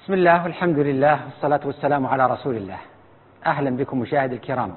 بسم الله والحمد لله والصلاة والسلام على رسول الله. أهلا بكم مشاهدي الكرام.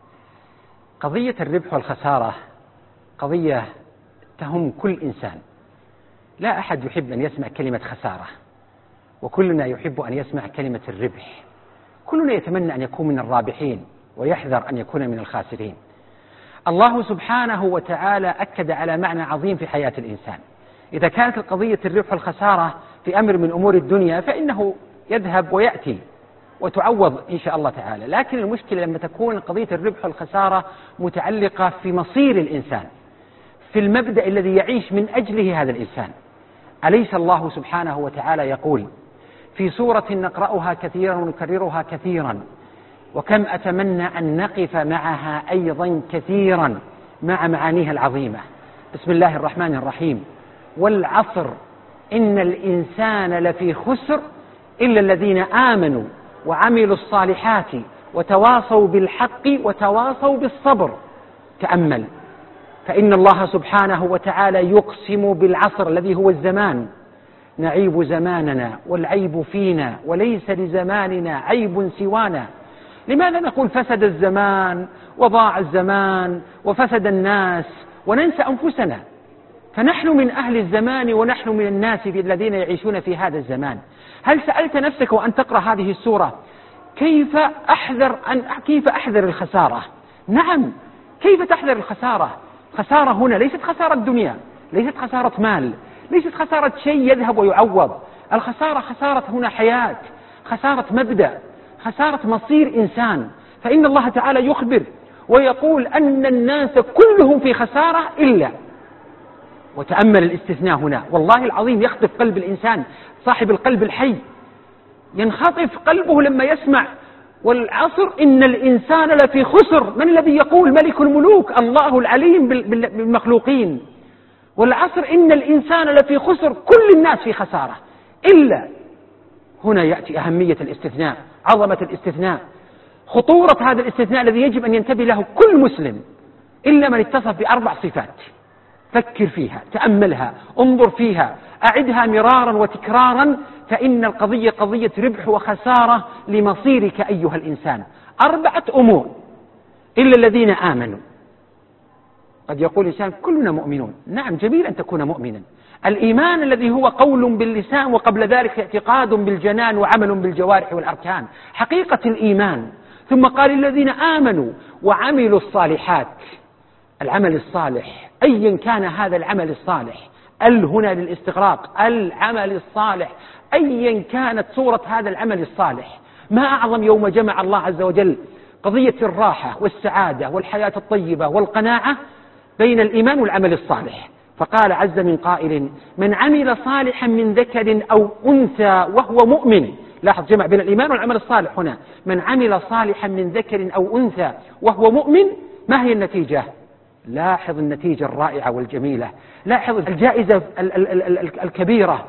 قضية الربح والخسارة قضية تهم كل إنسان. لا أحد يحب أن يسمع كلمة خسارة، وكلنا يحب أن يسمع كلمة الربح. كلنا يتمنى أن يكون من الرابحين ويحذر أن يكون من الخاسرين. الله سبحانه وتعالى أكد على معنى عظيم في حياة الإنسان. إذا كانت القضية الربح والخسارة في أمر من أمور الدنيا فإنه يذهب ويأتي وتعوض إن شاء الله تعالى، لكن المشكلة لما تكون قضية الربح والخسارة متعلقة في مصير الإنسان، في المبدأ الذي يعيش من أجله هذا الإنسان. أليس الله سبحانه وتعالى يقول في سورة نقرأها كثيرا ونكررها كثيرا، وكم أتمنى أن نقف معها أيضا كثيرا مع معانيها العظيمة. بسم الله الرحمن الرحيم: والعصر إن الإنسان لفي خسر إلا الذين آمنوا وعملوا الصالحات وتواصوا بالحق وتواصوا بالصبر. تأمل، فإن الله سبحانه وتعالى يقسم بالعصر الذي هو الزمان: نعيب زماننا والعيب فينا وليس لزماننا عيب سوانا. لماذا نقول فسد الزمان وضاع الزمان وفسد الناس وننسى أنفسنا؟ فنحن من أهل الزمان ونحن من الناس الذين يعيشون في هذا الزمان. هل سألت نفسك وأن تقرأ هذه السورة كيف أحذر الخسارة؟ نعم، كيف تحذر الخسارة؟ خسارة هنا ليست خسارة دنيا، ليست خسارة مال، ليست خسارة شيء يذهب ويعوض. الخسارة خسارة هنا حياة، خسارة مبدأ، خسارة مصير إنسان. فإن الله تعالى يخبر ويقول أن الناس كلهم في خسارة إلا، وتأمل الاستثناء هنا، والله العظيم يخطف قلب الإنسان صاحب القلب الحي، ينخطف قلبه لما يسمع والعصر إن الإنسان لفي خسر. من الذي يقول؟ ملك الملوك، الله العليم بالمخلوقين. والعصر إن الإنسان لفي خسر، كل الناس في خسارة إلا. هنا يأتي أهمية الاستثناء، عظمة الاستثناء، خطورة هذا الاستثناء الذي يجب أن ينتبه له كل مسلم، إلا من اتصف بأربع صفات. فكر فيها، تأملها، انظر فيها، أعدها مرارا وتكرارا، فإن القضية قضية ربح وخسارة لمصيرك أيها الإنسان. 4 أمور: إلا الذين آمنوا. قد يقول الإنسان كلنا مؤمنون. نعم، جميل أن تكون مؤمنا. الإيمان الذي هو قول باللسان وقبل ذلك اعتقاد بالجنان وعمل بالجوارح والأركان، حقيقة الإيمان. ثم قال الذين آمنوا وعملوا الصالحات. العمل الصالح أيا كان هذا العمل الصالح، هنا للاستغراق، العمل الصالح أيا كانت صورة هذا العمل الصالح. ما أعظم يوم جمع الله عز وجل قضية الراحة والسعادة والحياة الطيبة والقناعة بين الإيمان والعمل الصالح. فقال عز من قائل: من عمل صالحا من ذكر أو أنثى وهو مؤمن. لاحظ جمع بين الإيمان والعمل الصالح هنا. من عمل صالحا من ذكر أو أنثى وهو مؤمن. ما هي النتيجة؟ لاحظ النتيجة الرائعة والجميلة، لاحظ الجائزة الكبيرة: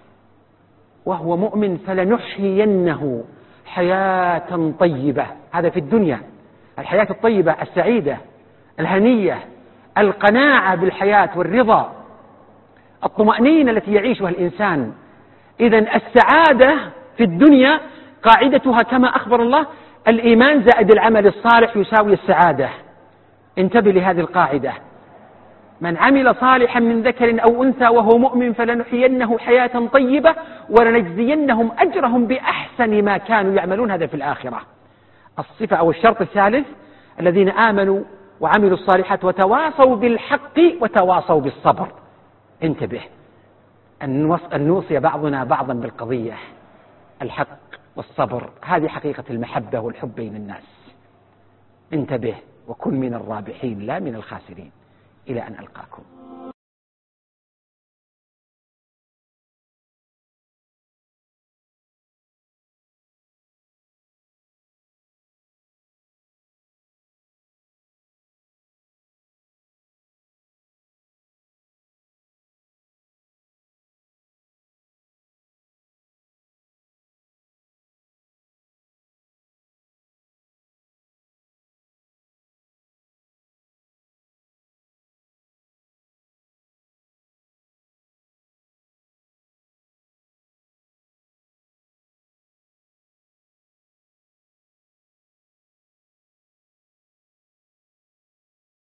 وهو مؤمن فلنحيينه حياة طيبة. هذا في الدنيا، الحياة الطيبة السعيدة الهنية، القناعة بالحياة والرضا، الطمأنينة التي يعيشها الإنسان. إذن السعادة في الدنيا قاعدتها كما أخبر الله: الإيمان زائد العمل الصالح يساوي السعادة. انتبه لهذه القاعدة: من عمل صالحا من ذكر أو أنثى وهو مؤمن فلنحيينه حياة طيبة ولنجزينهم أجرهم بأحسن ما كانوا يعملون. هذا في الآخرة. الصفة أو الشرط الثالث: الذين آمنوا وعملوا الصالحات وتواصوا بالحق وتواصوا بالصبر. انتبه أن نوصي بعضنا بعضا بالقضية. الحق والصبر هذه حقيقة المحبة والحب بين الناس. انتبه وكن من الرابحين لا من الخاسرين. إلى أن ألقاكم.